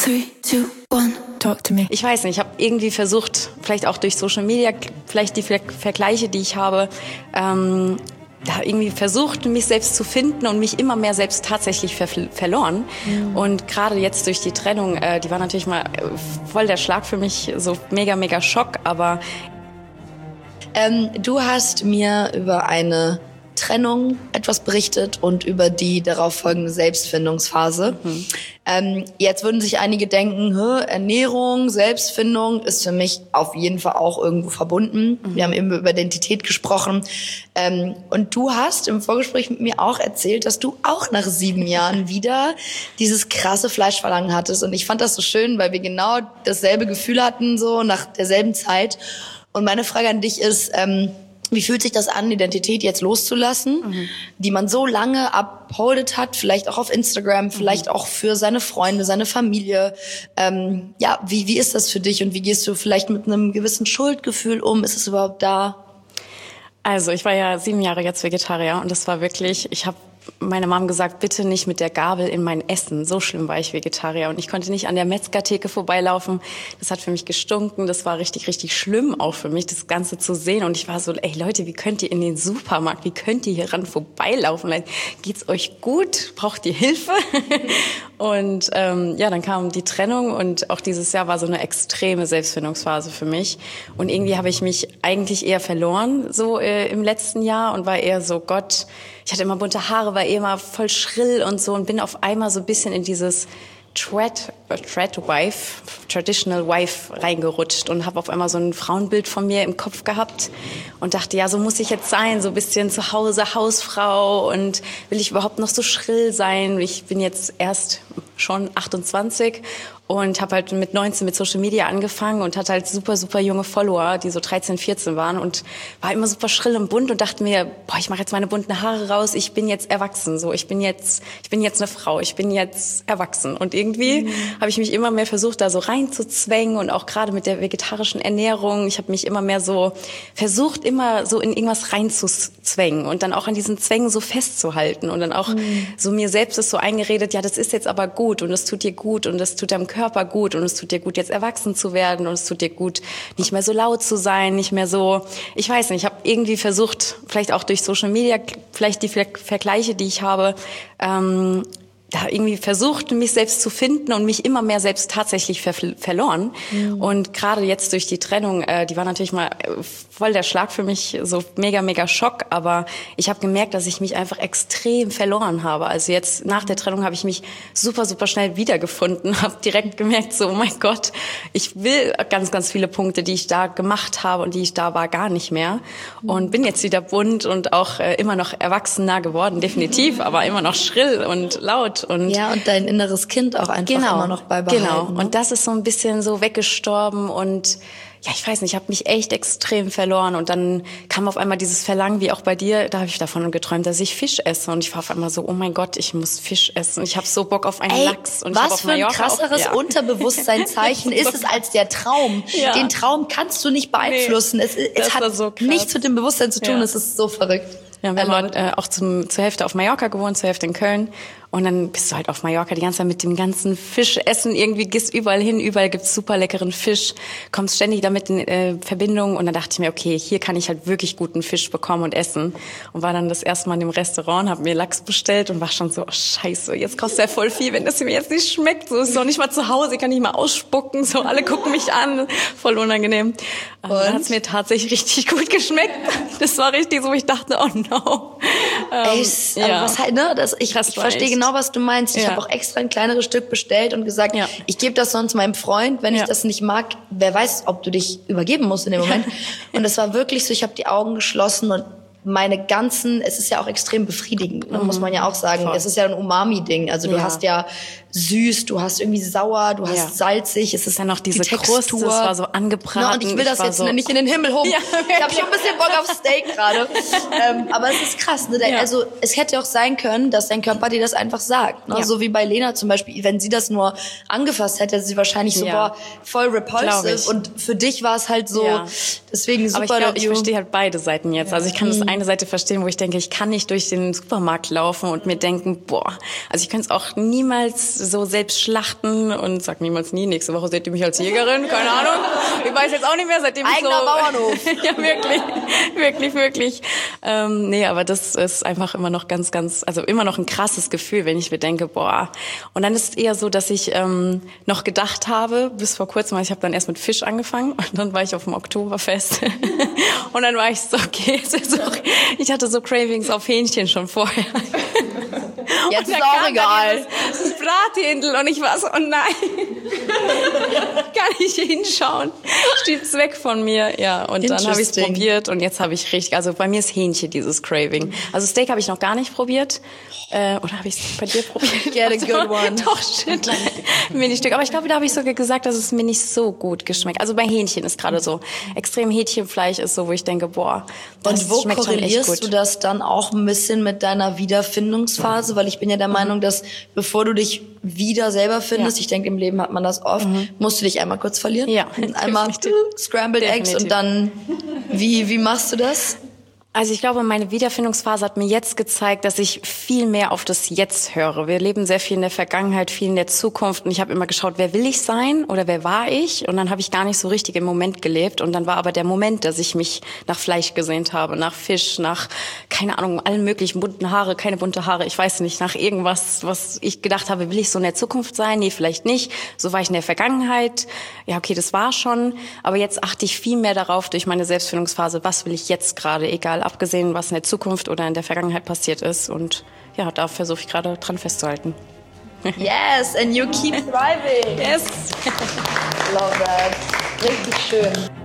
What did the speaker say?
3, 2, 1, talk to me. Ich weiß nicht, ich habe irgendwie versucht, vielleicht auch durch Social Media, vielleicht die Vergleiche, die ich habe, da irgendwie versucht, mich selbst zu finden und mich immer mehr selbst tatsächlich verloren. Und gerade jetzt durch die Trennung, die war natürlich mal voll der Schlag für mich, so mega, mega Schock, aber... Du hast mir über eine Trennung etwas berichtet und über die darauf folgende Selbstfindungsphase. Jetzt würden sich einige denken, Ernährung, Selbstfindung ist für mich auf jeden Fall auch irgendwo verbunden. Wir haben eben über Identität gesprochen. Und du hast im Vorgespräch mit mir auch erzählt, dass du auch nach 7 Jahren wieder dieses krasse Fleischverlangen hattest. Und ich fand das so schön, weil wir genau dasselbe Gefühl hatten, so nach derselben Zeit. Und meine Frage an dich ist, wie fühlt sich das an, Identität jetzt loszulassen, die man so lange upholdet hat, vielleicht auch auf Instagram, vielleicht auch für seine Freunde, seine Familie. Wie ist das für dich und wie gehst du vielleicht mit einem gewissen Schuldgefühl um? Ist es überhaupt da? Also ich war ja 7 Jahre jetzt Vegetarier und das war wirklich, ich habe meiner Mom gesagt, bitte nicht mit der Gabel in mein Essen. So schlimm war ich Vegetarier und ich konnte nicht an der Metzgertheke vorbeilaufen. Das hat für mich gestunken. Das war richtig, richtig schlimm auch für mich, das Ganze zu sehen. Und ich war so, ey Leute, wie könnt ihr in den Supermarkt, wie könnt ihr hier ran vorbeilaufen? Geht's euch gut? Braucht ihr Hilfe? Und dann kam die Trennung und auch dieses Jahr war so eine extreme Selbstfindungsphase für mich. Und irgendwie habe ich mich eigentlich eher verloren so im letzten Jahr und war eher so, Gott, ich hatte immer bunte Haare, war immer voll schrill und so und bin auf einmal so ein bisschen in dieses Traditional Wife reingerutscht und habe auf einmal so ein Frauenbild von mir im Kopf gehabt und dachte, ja, so muss ich jetzt sein, so ein bisschen zu Hause, Hausfrau und will ich überhaupt noch so schrill sein? Ich bin jetzt erst schon 28 und habe halt mit 19 mit Social Media angefangen und hatte halt super, super junge Follower, die so 13, 14 waren und war immer super schrill und bunt und dachte mir, ich mache jetzt meine bunten Haare raus, ich bin jetzt erwachsen, so ich bin jetzt eine Frau, ich bin jetzt erwachsen und irgendwie habe ich mich immer mehr versucht, da so reinzuzwängen und auch gerade mit der vegetarischen Ernährung, ich habe mich immer mehr so versucht, immer so in irgendwas reinzuzwängen und dann auch an diesen Zwängen so festzuhalten und dann auch so mir selbst ist so eingeredet, ja, das ist jetzt aber gut und das tut dir gut und das tut deinem Körper gut und es tut dir gut, jetzt erwachsen zu werden und es tut dir gut, nicht mehr so laut zu sein, nicht mehr so, ich weiß nicht, ich habe irgendwie versucht, vielleicht auch durch Social Media, vielleicht die Vergleiche, die ich habe, da irgendwie versucht, mich selbst zu finden und mich immer mehr selbst tatsächlich verloren. Und gerade jetzt durch die Trennung, die war natürlich mal voll der Schlag für mich, so mega, mega Schock. Aber ich habe gemerkt, dass ich mich einfach extrem verloren habe. Also jetzt nach der Trennung habe ich mich super, super schnell wiedergefunden, habe direkt gemerkt, so, oh mein Gott, ich will ganz, ganz viele Punkte, die ich da gemacht habe und die ich da war, gar nicht mehr. Und bin jetzt wieder bunt und auch immer noch erwachsener geworden, definitiv, aber immer noch schrill und laut. Und dein inneres Kind auch einfach immer noch beibehalten. Genau, ne? und das ist so ein bisschen so weggestorben und ja, ich weiß nicht, ich habe mich echt extrem verloren und dann kam auf einmal dieses Verlangen, wie auch bei dir, da habe ich davon geträumt, dass ich Fisch esse und ich war auf einmal so, oh mein Gott, ich muss Fisch essen. Ich habe so Bock auf einen Lachs. Und was für ein krasseres Unterbewusstseinszeichen ist es als der Traum. Ja. Den Traum kannst du nicht beeinflussen. Nee, es hat so nichts mit dem Bewusstsein zu tun, es ist so verrückt. Ja, wir haben auch zur Hälfte auf Mallorca gewohnt, zur Hälfte in Köln. Und dann bist du halt auf Mallorca die ganze Zeit mit dem ganzen Fisch essen. Irgendwie gehst überall hin, überall gibt's super leckeren Fisch. Kommst ständig damit in Verbindung. Und dann dachte ich mir, okay, hier kann ich halt wirklich guten Fisch bekommen und essen. Und war dann das erste Mal in dem Restaurant, habe mir Lachs bestellt und war schon so, oh scheiße, jetzt kostet er voll viel, wenn das mir jetzt nicht schmeckt. So ist es doch nicht mal zu Hause, ich kann nicht mal ausspucken. So, alle gucken mich an, voll unangenehm. Und dann hat's mir tatsächlich richtig gut geschmeckt. Das war richtig so, ich dachte, oh no. Aber was halt, ne? Ich verstehe genau, was du meinst. Ich habe auch extra ein kleineres Stück bestellt und gesagt, ich gebe das sonst meinem Freund, wenn ich das nicht mag. Wer weiß, ob du dich übergeben musst in dem Moment. Und es war wirklich so, ich habe die Augen geschlossen und es ist ja auch extrem befriedigend, ne, muss man ja auch sagen. Voll. Es ist ja ein Umami-Ding. Also du hast ja süß, du hast irgendwie sauer, du hast salzig. Es ist dann noch diese Kruste, das war so angebraten. Ja, und ich will das jetzt nicht in den Himmel hoch. Ja, ich habe schon ein bisschen Bock auf Steak gerade. Aber es ist krass. Ne? Also es hätte auch sein können, dass dein Körper dir das einfach sagt. Ne? So wie bei Lena zum Beispiel. Wenn sie das nur angefasst hätte sie wahrscheinlich so, voll repulsive. Und für dich war es halt so, deswegen super. Aber ich verstehe halt beide Seiten jetzt. Also ich kann das eine Seite verstehen, wo ich denke, ich kann nicht durch den Supermarkt laufen und mir denken, also ich könnte es auch niemals so selbst schlachten und sag niemals nie, nächste Woche seht ihr mich als Jägerin, keine Ahnung. Ich weiß jetzt auch nicht mehr, seitdem Eigener ich so... Bauernhof. Ja, wirklich. Nee, aber das ist einfach immer noch also immer noch ein krasses Gefühl, wenn ich mir denke, boah. Und dann ist es eher so, dass ich noch gedacht habe, bis vor kurzem, ich habe dann erst mit Fisch angefangen und dann war ich auf dem Oktoberfest. Und dann war ich so, okay, ich hatte so Cravings auf Hähnchen schon vorher. Jetzt ist auch egal. Brathändel und ich war so, oh nein. Kann ich hinschauen. Schiebt's weg von mir. Ja, und dann habe ich es probiert und jetzt habe ich richtig, also bei mir ist Hähnchen dieses Craving. Also Steak habe ich noch gar nicht probiert. Oder habe ich es bei dir probiert? Get a good one. Doch, shit. Mini-Stück. Aber ich glaube, da habe ich sogar gesagt, dass es mir nicht so gut geschmeckt. Also bei Hähnchen ist gerade so, extrem Hähnchenfleisch ist so, wo ich denke, boah, das und wo schmeckt schon echt korrelierst gut. du das dann auch ein bisschen mit deiner Wiederfindungsphase? Weil ich bin ja der Meinung, dass bevor du dich wieder selber findest, ich denke, im Leben hat man das oft, musst du dich einmal kurz verlieren. Ja, einmal Scrambled Eggs und dann, wie machst du das? Also ich glaube, meine Wiederfindungsphase hat mir jetzt gezeigt, dass ich viel mehr auf das Jetzt höre. Wir leben sehr viel in der Vergangenheit, viel in der Zukunft. Und ich habe immer geschaut, wer will ich sein oder wer war ich? Und dann habe ich gar nicht so richtig im Moment gelebt. Und dann war aber der Moment, dass ich mich nach Fleisch gesehnt habe, nach Fisch, nach, keine Ahnung, allen möglichen bunten Haare, keine bunte Haare, ich weiß nicht, nach irgendwas, was ich gedacht habe, will ich so in der Zukunft sein? Nee, vielleicht nicht. So war ich in der Vergangenheit. Ja, okay, das war schon. Aber jetzt achte ich viel mehr darauf durch meine Selbstfindungsphase, was will ich jetzt gerade, egal, abgesehen, was in der Zukunft oder in der Vergangenheit passiert ist. Und ja, da versuche ich gerade dran festzuhalten. Yes, and you keep thriving. Yes. Love that. Richtig schön.